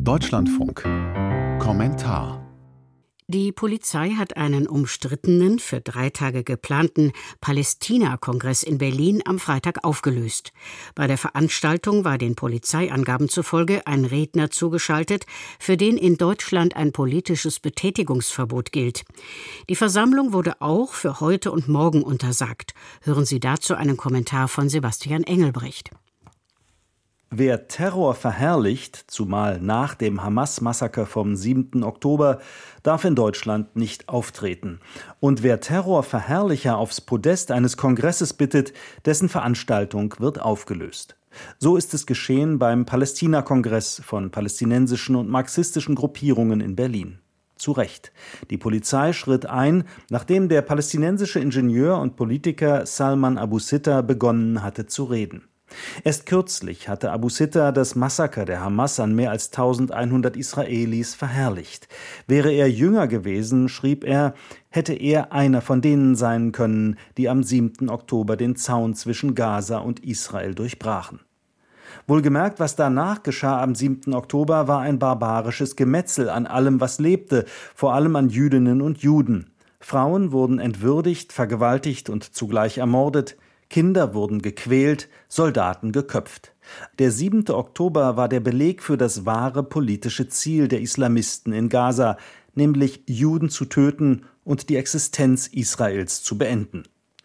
Deutschlandfunk. Kommentar. Die Polizei hat einen umstrittenen, für 3 Tage geplanten Palästina-Kongress in Berlin am Freitag aufgelöst. Bei der Veranstaltung war den Polizeiangaben zufolge ein Redner zugeschaltet, für den in Deutschland ein politisches Betätigungsverbot gilt. Die Versammlung wurde auch für heute und morgen untersagt. Hören Sie dazu einen Kommentar von Sebastian Engelbrecht. Wer Terror verherrlicht, zumal nach dem Hamas-Massaker vom 7. Oktober, darf in Deutschland nicht auftreten. Und wer Terrorverherrlicher aufs Podest eines Kongresses bittet, dessen Veranstaltung wird aufgelöst. So ist es geschehen beim Palästina-Kongress von palästinensischen und marxistischen Gruppierungen in Berlin. Zu Recht. Die Polizei schritt ein, nachdem der palästinensische Ingenieur und Politiker Salman Abu Sitta begonnen hatte zu reden. Erst kürzlich hatte Abu Sitta das Massaker der Hamas an mehr als 1100 Israelis verherrlicht. Wäre er jünger gewesen, schrieb er, hätte er einer von denen sein können, die am 7. Oktober den Zaun zwischen Gaza und Israel durchbrachen. Wohlgemerkt, was danach geschah am 7. Oktober, war ein barbarisches Gemetzel an allem, was lebte, vor allem an Jüdinnen und Juden. Frauen wurden entwürdigt, vergewaltigt und zugleich ermordet. Kinder wurden gequält, Soldaten geköpft. Der 7. Oktober war der Beleg für das wahre politische Ziel der Islamisten in Gaza, nämlich Juden zu töten und die Existenz Israels zu beenden.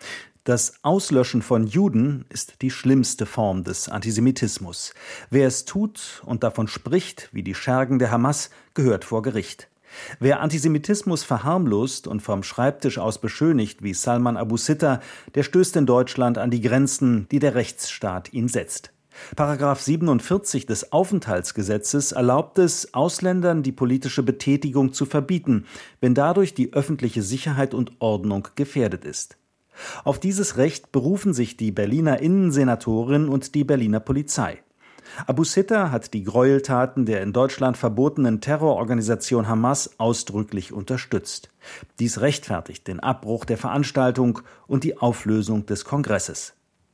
Das Auslöschen von Juden ist die schlimmste Form des Antisemitismus. Wer es tut und davon spricht, wie die Schergen der Hamas, gehört vor Gericht. Wer Antisemitismus verharmlost und vom Schreibtisch aus beschönigt, wie Salman Abu Sitta, der stößt in Deutschland an die Grenzen, die der Rechtsstaat ihm setzt. Paragraph 47 des Aufenthaltsgesetzes erlaubt es, Ausländern die politische Betätigung zu verbieten, wenn dadurch die öffentliche Sicherheit und Ordnung gefährdet ist. Auf dieses Recht berufen sich die Berliner Innensenatorin und die Berliner Polizei. Abu Sitta hat die Gräueltaten der in Deutschland verbotenen Terrororganisation Hamas ausdrücklich unterstützt. Dies rechtfertigt den Abbruch der Veranstaltung und die Auflösung des Kongresses.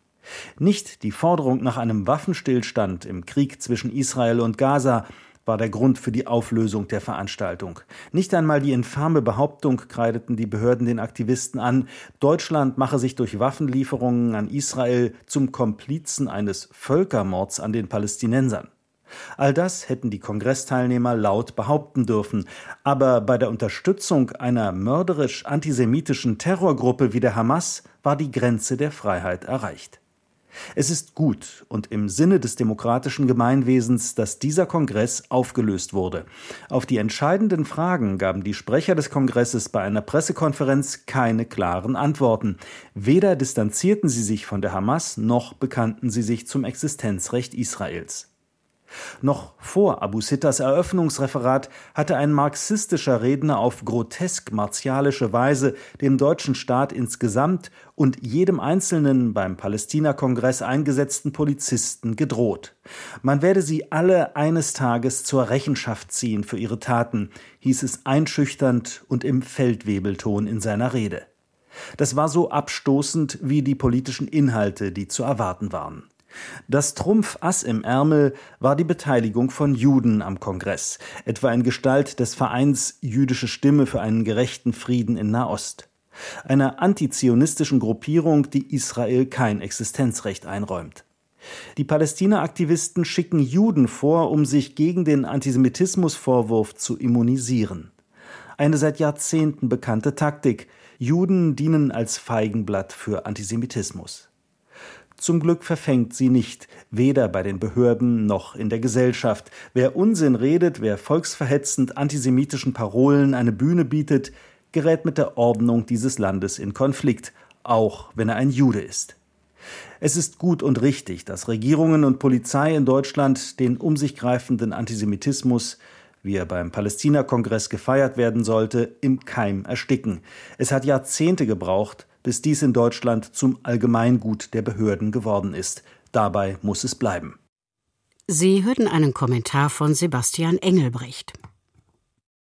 Nicht die Forderung nach einem Waffenstillstand im Krieg zwischen Israel und Gaza war der Grund für die Auflösung der Veranstaltung. Nicht einmal die infame Behauptung kreideten die Behörden den Aktivisten an, Deutschland mache sich durch Waffenlieferungen an Israel zum Komplizen eines Völkermords an den Palästinensern. All das hätten die Kongressteilnehmer laut behaupten dürfen, aber bei der Unterstützung einer mörderisch antisemitischen Terrorgruppe wie der Hamas war die Grenze der Freiheit erreicht. Es ist gut und im Sinne des demokratischen Gemeinwesens, dass dieser Kongress aufgelöst wurde. Auf die entscheidenden Fragen gaben die Sprecher des Kongresses bei einer Pressekonferenz keine klaren Antworten. Weder distanzierten sie sich von der Hamas, noch bekannten sie sich zum Existenzrecht Israels. Noch vor Abu Sittas Eröffnungsreferat hatte ein marxistischer Redner auf grotesk martialische Weise dem deutschen Staat insgesamt und jedem einzelnen beim Palästina-Kongress eingesetzten Polizisten gedroht. Man werde sie alle eines Tages zur Rechenschaft ziehen für ihre Taten, hieß es einschüchternd und im Feldwebelton in seiner Rede. Das war so abstoßend wie die politischen Inhalte, die zu erwarten waren. Das Trumpfass im Ärmel war die Beteiligung von Juden am Kongress, etwa in Gestalt des Vereins Jüdische Stimme für einen gerechten Frieden in Nahost, einer antizionistischen Gruppierung, die Israel kein Existenzrecht einräumt. Die Palästina-Aktivisten schicken Juden vor, um sich gegen den Antisemitismusvorwurf zu immunisieren. Eine seit Jahrzehnten bekannte Taktik. Juden dienen als Feigenblatt für Antisemitismus. Zum Glück verfängt sie nicht, weder bei den Behörden noch in der Gesellschaft. Wer Unsinn redet, wer volksverhetzend antisemitischen Parolen eine Bühne bietet, gerät mit der Ordnung dieses Landes in Konflikt, auch wenn er ein Jude ist. Es ist gut und richtig, dass Regierungen und Polizei in Deutschland den um sich greifenden Antisemitismus, wie er beim Palästina-Kongress gefeiert werden sollte, im Keim ersticken. Es hat Jahrzehnte gebraucht, bis dies in Deutschland zum Allgemeingut der Behörden geworden ist. Dabei muss es bleiben. Sie hörten einen Kommentar von Sebastian Engelbrecht.